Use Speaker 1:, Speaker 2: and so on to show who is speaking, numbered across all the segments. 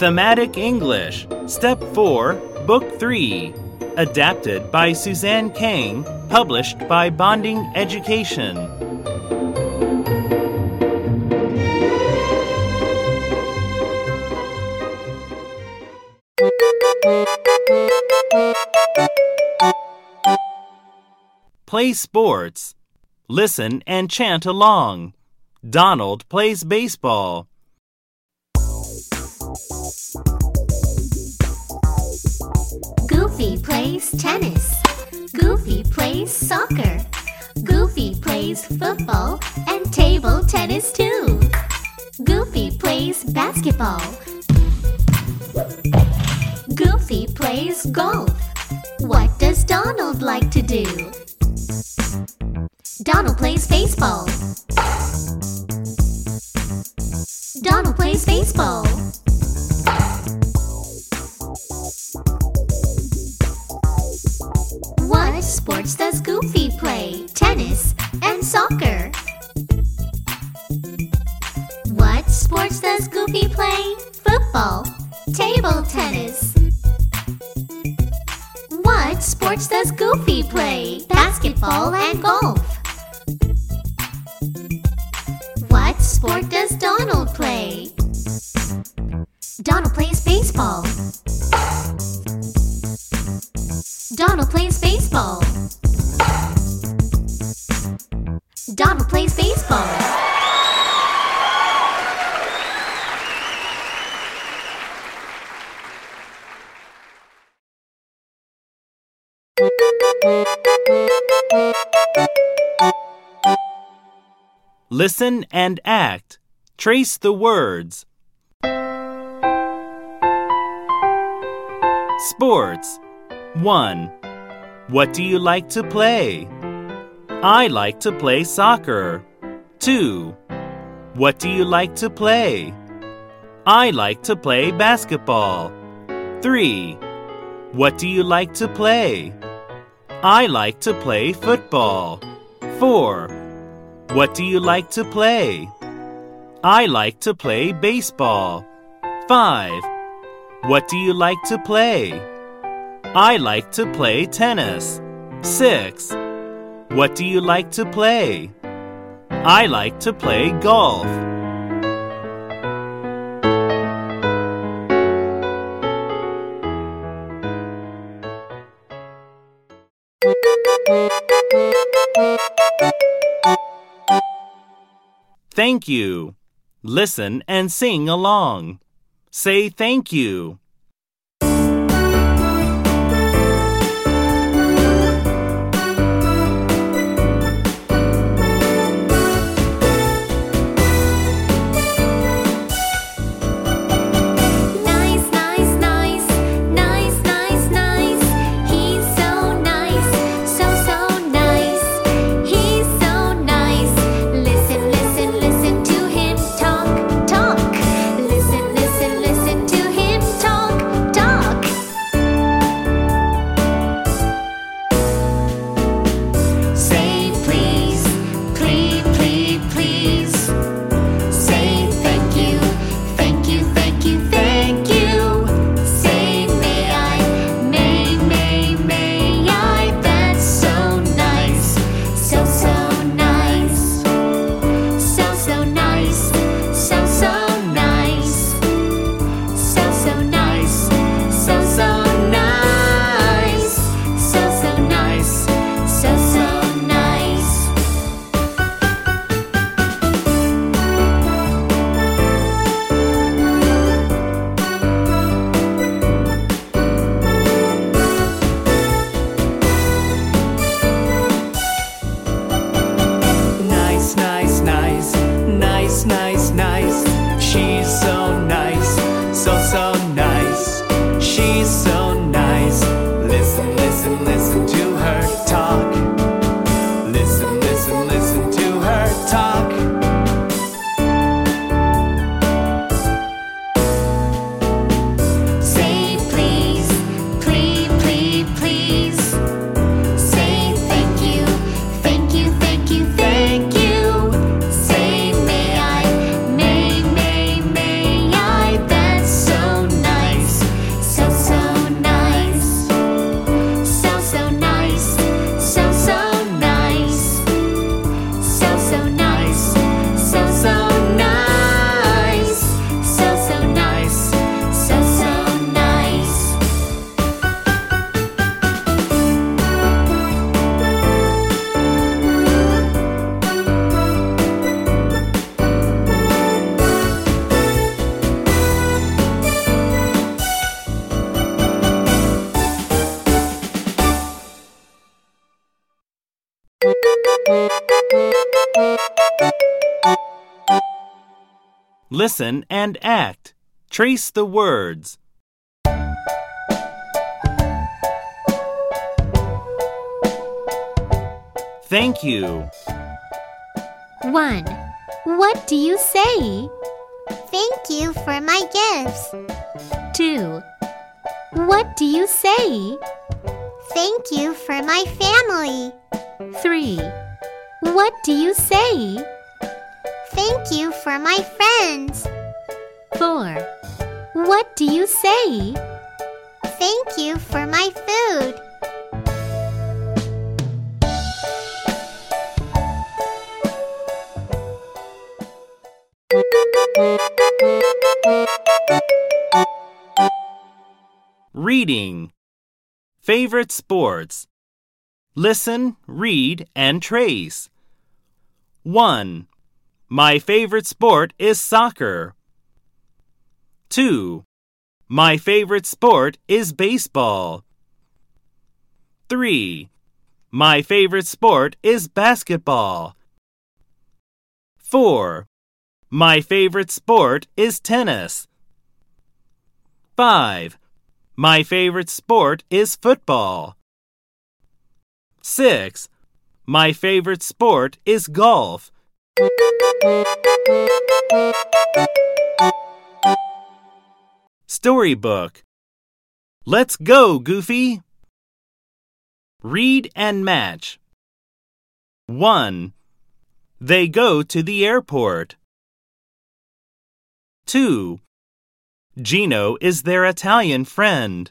Speaker 1: Thematic English, Step 4, Book 3. Adapted by Suzanne Kang, published by Bonding Education. Play sports. Listen and chant along. Donald plays baseball.
Speaker 2: Goofy plays tennis. Goofy plays soccer. Goofy plays football and table tennis too. Goofy plays basketball. Goofy plays golf. What does Donald like to do? Donald plays baseball. Donald plays baseball. What sports does Goofy play? Tennis and soccer. What sports does Goofy play? Football, table tennis. What sports does Goofy play? Basketball and golf. What sport does Donald play? Donald plays baseball. Donald plays baseball. Donald plays baseball.
Speaker 1: Listen and act. Trace the words. Sports. 1. What do you like to play? I like to play soccer. 2. What do you like to play? I like to play basketball. 3. What do you like to play? I like to play football. 4. What do you like to play? I like to play baseball. 5. What do you like to play? I like to play tennis. 6. What do you like to play? I like to play golf. Thank you. Listen and sing along. Say thank you.
Speaker 2: Listen to him talk.
Speaker 1: Listen and act. Trace the words. Thank you.
Speaker 2: 1. What do you say?
Speaker 3: Thank you for my gifts.
Speaker 2: 2. What do you say?
Speaker 3: Thank you for my family.
Speaker 2: 3. What do you say?
Speaker 3: Thank you for my friends.
Speaker 2: 4. What do you say?
Speaker 3: Thank you for my food.
Speaker 1: Reading. Favorite sports. Listen, read, and trace. 1. My favorite sport is soccer. 2. My favorite sport is baseball. 3. My favorite sport is basketball. 4. My favorite sport is tennis. 5. My favorite sport is football. 6. My favorite sport is golf. Storybook. Let's go, Goofy! Read and match. 1. They go to the airport. 2. Gino is their Italian friend.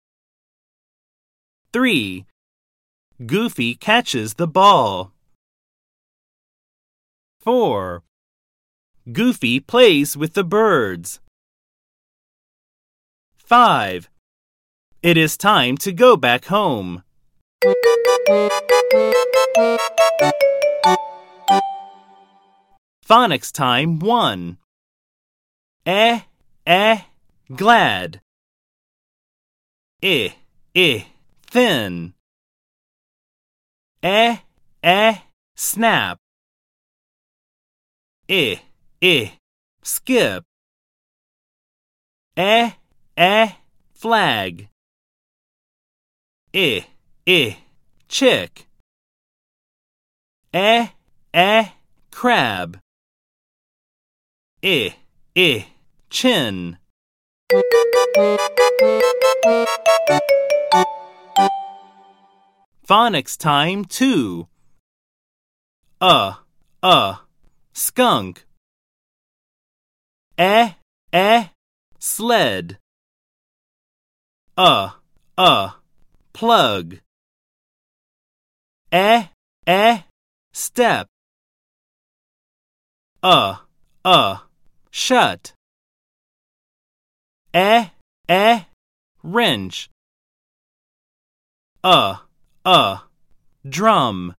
Speaker 1: 3. Goofy catches the ball. 4. Goofy plays with the birds. 5. It is time to go back home. Phonics time 1. Glad. Thin. Snap. Skip. Flag. Chick. Crab. Chin. Phonics time 2. Skunk. Sled. Plug. Step. Shut. Wrench. Drum.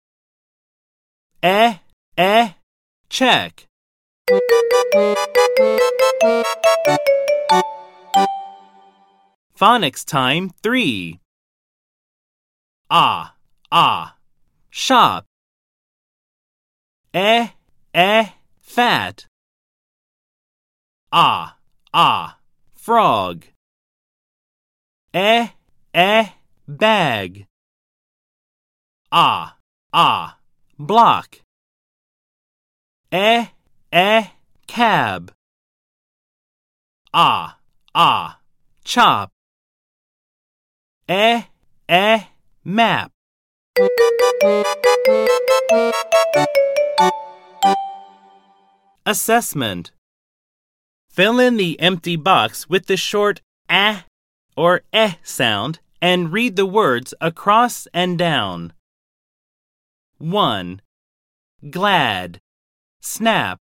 Speaker 1: Check. Phonics time 3. Shop. Fat. Frog. Bag. Block. Cab. Chop. Map. Assessment. Fill in the empty box with the short or sound and read the words across and down. 1. Glad. Snap.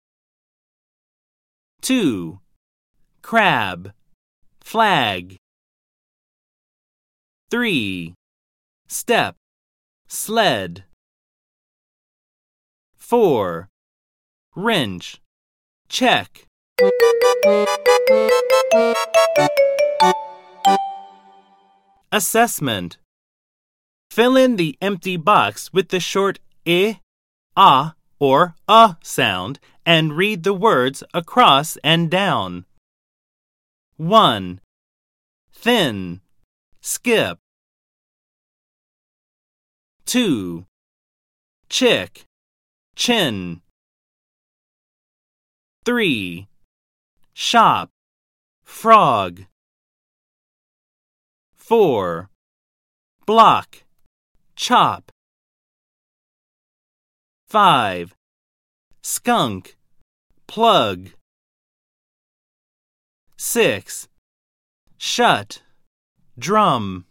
Speaker 1: 2. Crab. Flag. 3. Step. Sled. 4. Wrench. Check. Assessment. Fill in the empty box with the short or a sound and read the words across and down. 1. Thin, skip. 2. Chick, chin. 3. Shop, frog. 4. Block, chop. 5. Skunk, plug. 6. Shut, drum.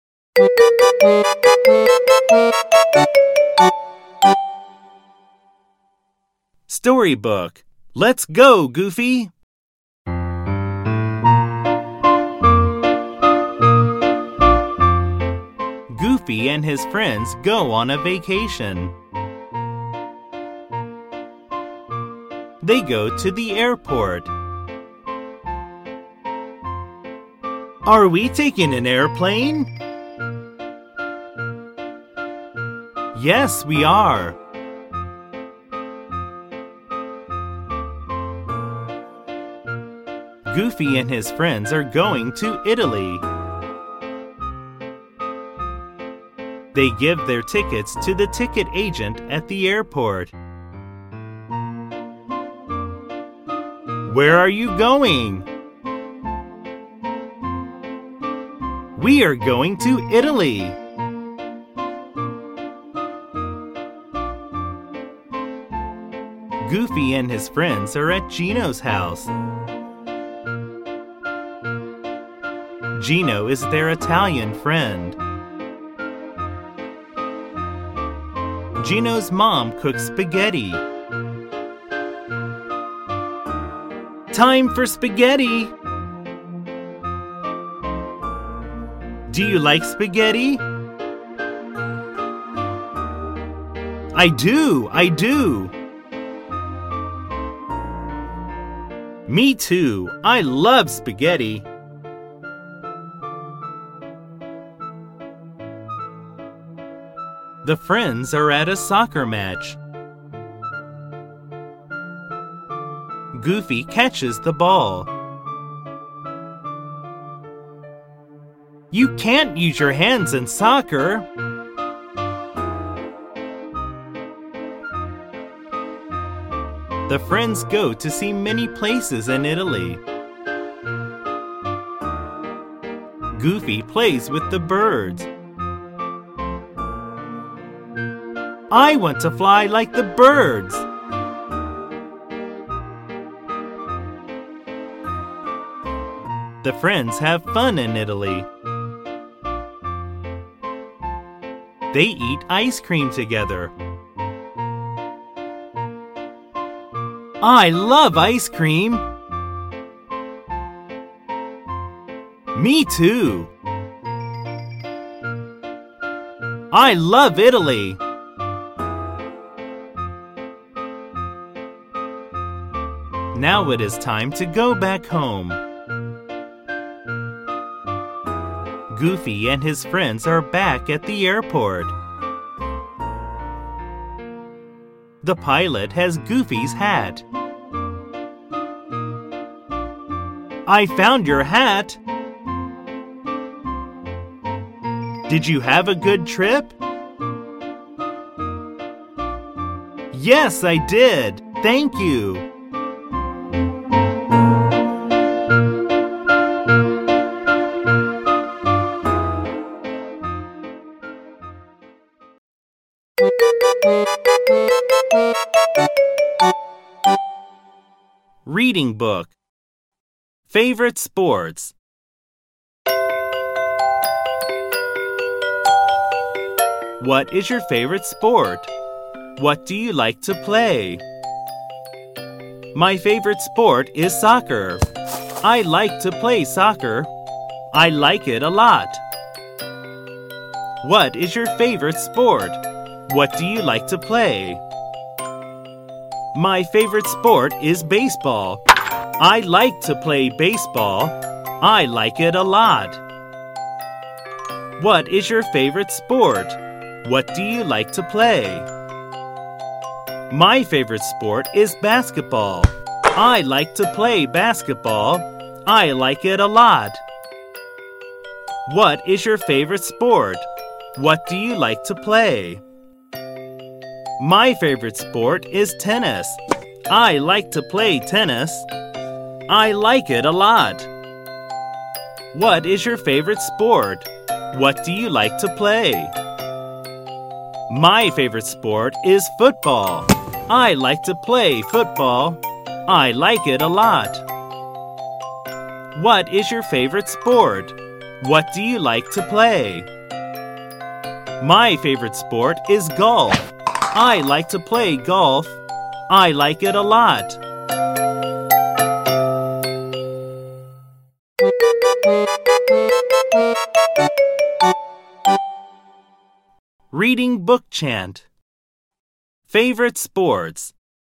Speaker 1: Storybook. Let's go, Goofy! Goofy and his friends go on a vacation. They go to the airport. Are we taking an airplane? Yes, we are. Goofy and his friends are going to Italy. They give their tickets to the ticket agent at the airport. Where are you going? We are going to Italy. Goofy and his friends are at Gino's house. Gino is their Italian friend. Gino's mom cooks spaghetti. Time for spaghetti! Do you like spaghetti? I do! Me too! I love spaghetti! The friends are at a soccer match. Goofy catches the ball. You can't use your hands in soccer. The friends go to see many places in Italy. Goofy plays with the birds. I want to fly like the birds. The friends have fun in Italy. They eat ice cream together. I love ice cream. Me too. I love Italy. Now it is time to go back home. Goofy and his friends are back at the airport. The pilot has Goofy's hat. I found your hat. Did you have a good trip? Yes, I did. Thank you. Reading book. Favorite sports. What is your favorite sport? What do you like to play? My favorite sport is soccer. I like to play soccer. I like it a lot. What is your favorite sport? What do you like to play? My favorite sport is baseball. I like to play baseball. I like it a lot. What is your favorite sport? What do you like to play? My favorite sport is basketball. I like to play basketball. I like it a lot. What is your favorite sport? What do you like to play? My favorite sport is tennis. I like to play tennis. I like it a lot. What is your favorite sport? What do you like to play? My favorite sport is football. I like to play football. I like it a lot. What is your favorite sport? What do you like to play? My favorite sport is golf. I like to play golf. I like it a lot. Reading book chant. Favorite sports.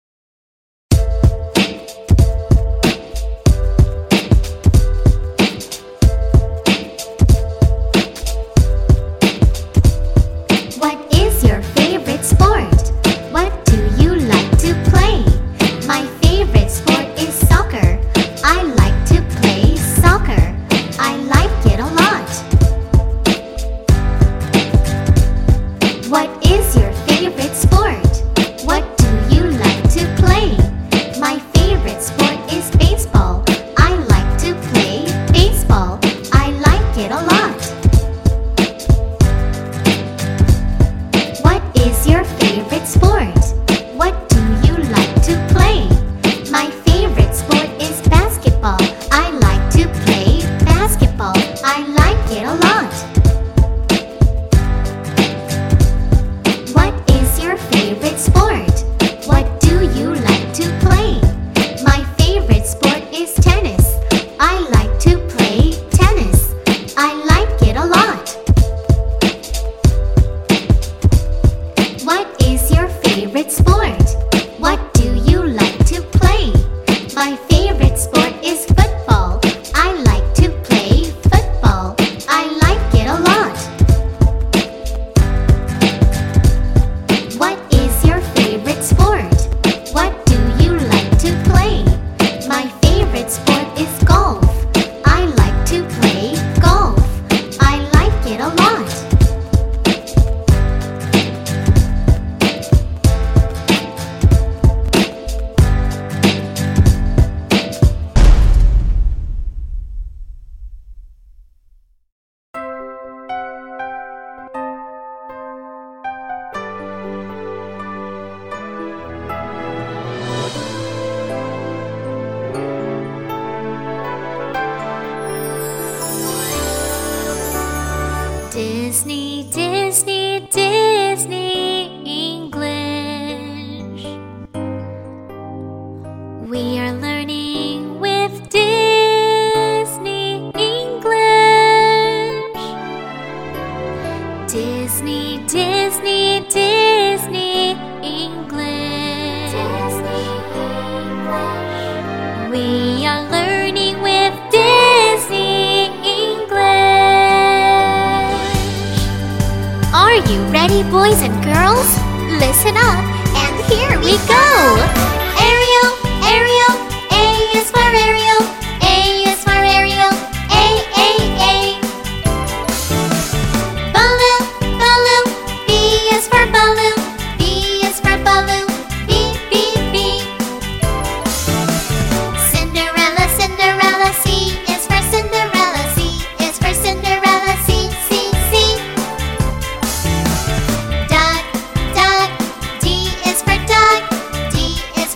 Speaker 2: What is your favorite sport? What do you like to play? My favorite sport is soccer. I like to play soccer. I like it a lot. What is your favorite sport? What do you like to play? My favorite sport is baseball. I like to play baseball. I like it a lot. What is your favorite sport? What do you like to play? My favorite sport is basketball. I like to play basketball. I like it a lot. What is your favorite sport? What do you like to play? My favorite sport is tennis. I like to play tennis. I like it a lot. What is your favorite sport? What do you like to play? My favorite sport is football. I like to play football. I like it a lot. What is your favorite sport? What do you like to play? My favorite sport is golf. I like to play golf. I like it a lot. Disney, Disney, Disney English. We are learning with Disney English. Disney, Disney, Disney English. We are learning with Disney English. Are you ready, boys and girls? Listen up, and here we go! Ariel, Ariel, A is for Ariel. A is for Ariel. A, A, A. Baloo, Baloo, B is for Baloo. B is for Baloo. B, B, B. Cinderella, Cinderella, C is for Cinderella. C is for Cinderella. C, C, C. Duck, Duck, D is for Duck. D is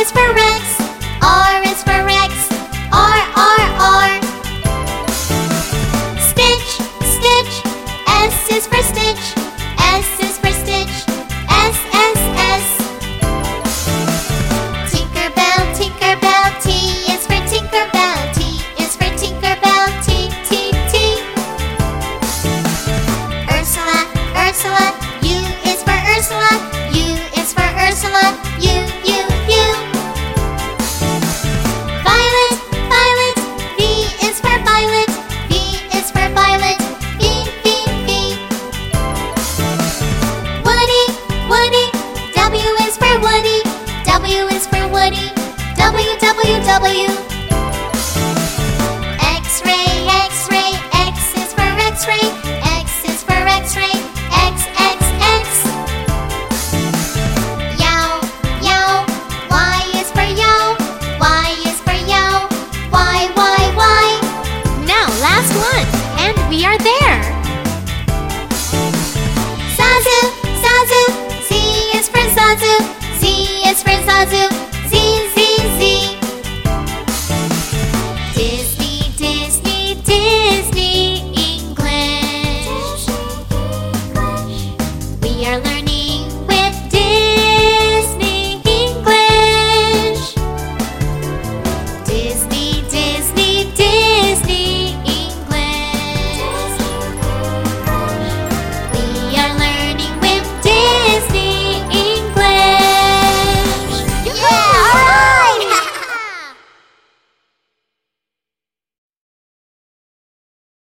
Speaker 3: is for Rex. R is for Rex. R, R, R. Stitch, Stitch. S is for Stitch. S is for Stitch. S, S, S. Tinkerbell, Tinkerbell. T is for Tinkerbell. T is for Tinkerbell. T, T, T. Ursula, Ursula. U is for Ursula. U is for Ursula. U, U, U. Violet, Violet. V is for Violet. V is for Violet. V, V, V. Woody, Woody. W is for Woody. W is for Woody. W, W, W.